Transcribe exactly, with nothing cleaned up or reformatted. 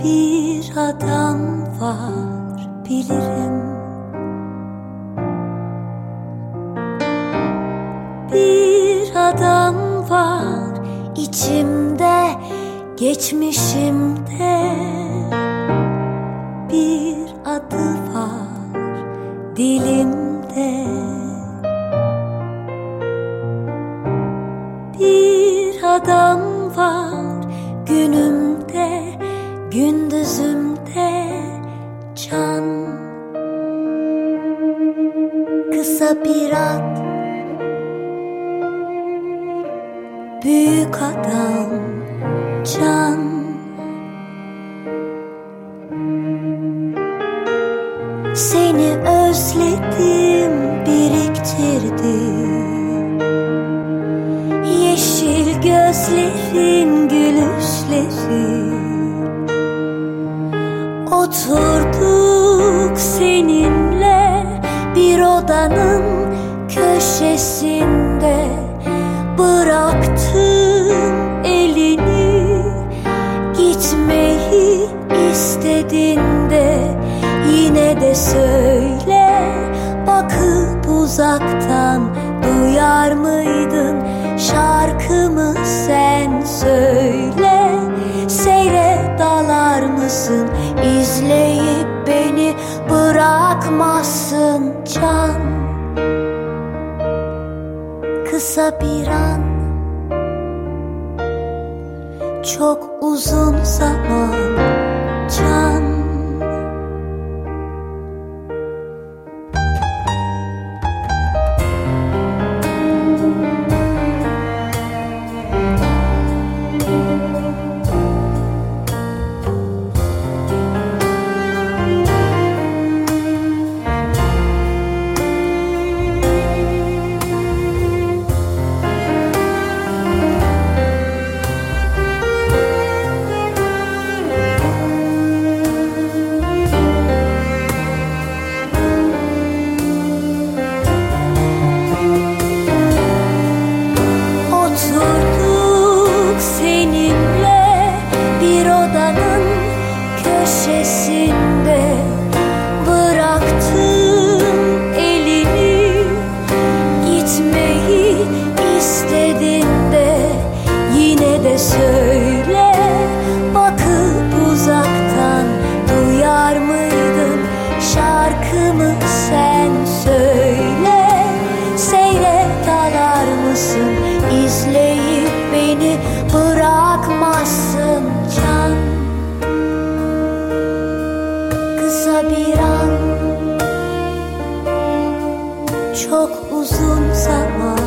Bir adam var bilirim, bir adam var içimde, geçmişimde. Bir adı var dilimde, bir adam var günümde, gündüzümde. Can, kısa bir ad, büyük adam. Can, seni özledim, biriktirdim. Yeşil gözlerin, gülüşleri. Oturduk seninle bir odanın köşesinde. Bıraktım elini, gitmeyi istedin de. Yine de söyle, bakıp uzaktan duyar mıydın şarkımı sen söyle. Seyre dalar mısın, izleyip beni bırakmazsın can. Kısa bir an, çok uzun zaman can. Oturduk seninle bir odanın köşesinde. Bıraktım elini, gitmeyi istedin de. Yine de söyle, bakıp uzaktan duyar mıydın şarkımı sen söyle. Seyre dalar mısın, İzleyip beni bırakmazsın can. Kısa bir an, çok uzun zaman.